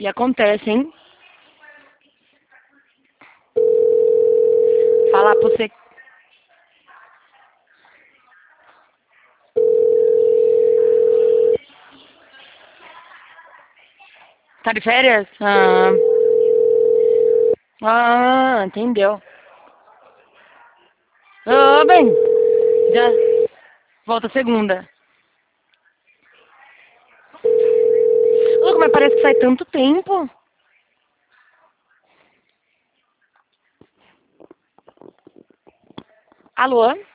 E acontece, hein? Falar pra você. Tá de férias? Entendeu. Bem, já volta segunda. Mas parece que sai tanto tempo. Alô?